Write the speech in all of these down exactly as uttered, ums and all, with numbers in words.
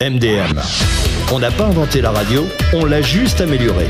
M D M. On n'a pas inventé la radio, on l'a juste améliorée.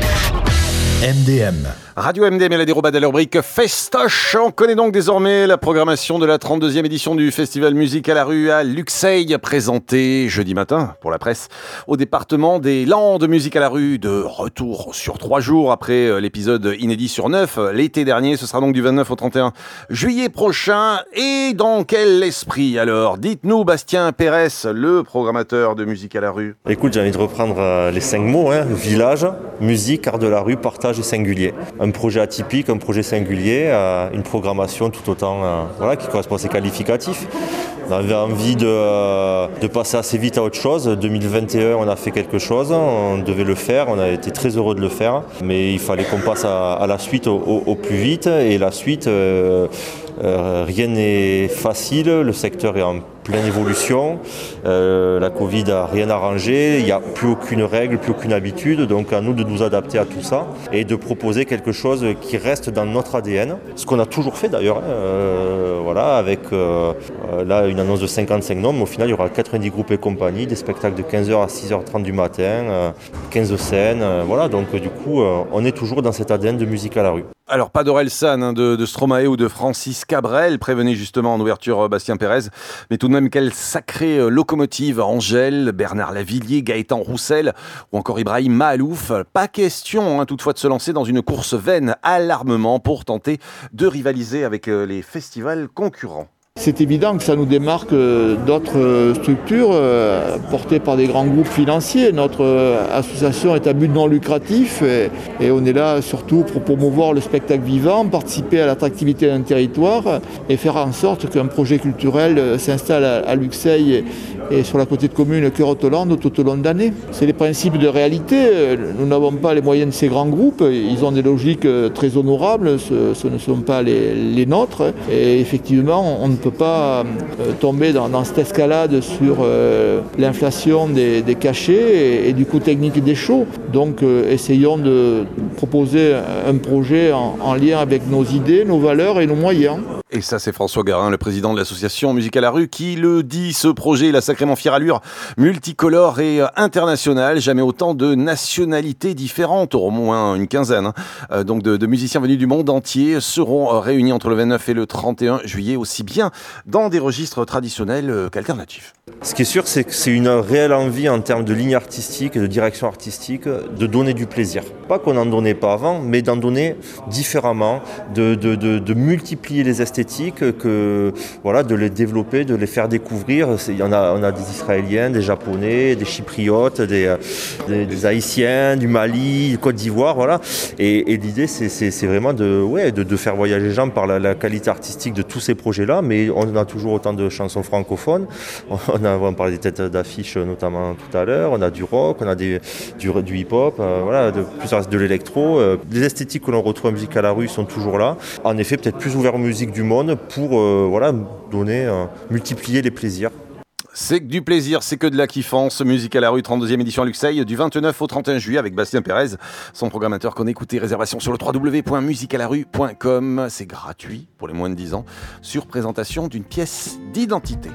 M D M. Radio M D M et la dérobade à la rubrique Festoche. On connaît donc désormais la programmation de la trente-deuxième édition du Festival Musique à la rue à Luxeuil, présentée jeudi matin pour la presse au département des Landes. Musique à la rue de retour sur trois jours après l'épisode inédit sur neuf l'été dernier. Ce sera donc du vingt-neuf au trente et un juillet prochain. Et dans quel esprit alors? Dites-nous, Bastien Pérez, le programmateur de Musique à la rue. Écoute, j'ai envie de reprendre euh, les cinq mots, hein. Village, musique, art de la rue, partage et singulier. Un projet atypique, un projet singulier, euh, une programmation tout autant euh, voilà, qui correspond à ses qualificatifs. On avait envie de, euh, de passer assez vite à autre chose. deux mille vingt et un, on a fait quelque chose, on devait le faire, on a été très heureux de le faire, mais il fallait qu'on passe à, à la suite au, au, au plus vite. Et la suite, euh, euh, rien n'est facile, le secteur est en pleine évolution, euh, la Covid n'a rien arrangé, il n'y a plus aucune règle, plus aucune habitude, donc à nous de nous adapter à tout ça et de proposer quelque chose qui reste dans notre A D N, ce qu'on a toujours fait d'ailleurs, euh, voilà, avec euh, là une annonce de cinquante-cinq noms, mais au final il y aura quatre-vingt-dix groupes et compagnies, des spectacles de quinze heures à six heures trente du matin, euh, quinze scènes, euh, voilà, donc du coup euh, on est toujours dans cet A D N de Musique à la rue. Alors, pas d'Orelsan, hein, de, de Stromae ou de Francis Cabrel, prévenez justement en ouverture Bastien Pérez, mais tout de même quelle sacrée locomotive, Angèle, Bernard Lavillier, Gaëtan Roussel ou encore Ibrahim Mahalouf. Pas question hein, toutefois de se lancer dans une course vaine à l'armement pour tenter de rivaliser avec euh, les festivals concurrents. C'est évident que ça nous démarque d'autres structures euh, portées par des grands groupes financiers. Notre euh, association est à but non lucratif et, et on est là surtout pour promouvoir le spectacle vivant, participer à l'attractivité d'un territoire et faire en sorte qu'un projet culturel euh, s'installe à, à Luxeuil et, et sur la petite commune Cœur-Haute-Lande tout au long de l'année. C'est les principes de réalité. Nous n'avons pas les moyens de ces grands groupes. Ils ont des logiques très honorables. Ce, ce ne sont pas les, les nôtres. Et effectivement, on ne peut pas euh, tomber dans, dans cette escalade sur euh, l'inflation des, des cachets et, et du coût technique des shows. Donc euh, essayons de proposer un projet en, en lien avec nos idées, nos valeurs et nos moyens. Et ça, c'est François Garin, le président de l'association Musique à la rue, qui le dit. Ce projet, il a sacrément fière allure, multicolore et international. Jamais autant de nationalités différentes, au moins une quinzaine, hein, donc de, de musiciens venus du monde entier, seront réunis entre le vingt-neuf et le trente et un juillet, aussi bien dans des registres traditionnels qu'alternatifs. Ce qui est sûr, c'est que c'est une réelle envie en termes de ligne artistique et de direction artistique de donner du plaisir. Pas qu'on n'en donnait pas avant, mais d'en donner différemment, de, de, de, de multiplier les esthétiques, que, voilà, de les développer, de les faire découvrir. Il y en a, on a des Israéliens, des Japonais, des Chypriotes, des, des, des Haïtiens, du Mali, du Côte d'Ivoire, voilà. Et, et l'idée, c'est, c'est, c'est vraiment de, ouais, de, de faire voyager les gens par la, la qualité artistique de tous ces projets-là, mais on a toujours autant de chansons francophones. On a, on parlait des têtes d'affiche notamment tout à l'heure, on a du rock, on a des, du, du hip-hop, euh, voilà, de, plus de l'électro. Euh, les esthétiques que l'on retrouve en Musique à la rue sont toujours là. En effet, peut-être plus ouvert aux musiques du monde pour euh, voilà, donner, euh, multiplier les plaisirs. C'est que du plaisir, c'est que de la kiffance. Musique à la rue, trente-deuxième édition à Luxeuil, du vingt-neuf au trente et un juillet avec Bastien Pérez, son programmateur qu'on écoutait. Réservation sur le w w w point musique à la rue point com. C'est gratuit pour les moins de dix ans, sur présentation d'une pièce d'identité.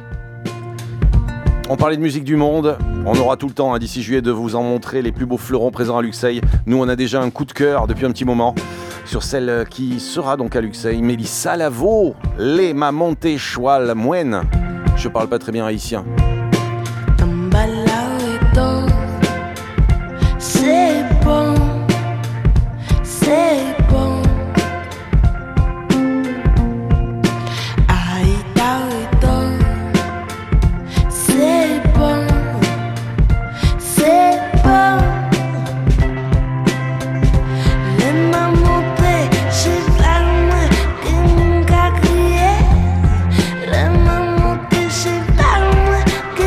On parlait de musique du monde, on aura tout le temps hein, d'ici juillet de vous en montrer les plus beaux fleurons présents à Luxeuil. Nous on a déjà un coup de cœur depuis un petit moment sur celle qui sera donc à Luxeuil, Mélissa Lavo, Les Mamonte Choual Mouen. Je parle pas très bien haïtien. C'est bon, c'est bon. Que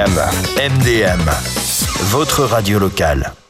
M D M, votre radio locale.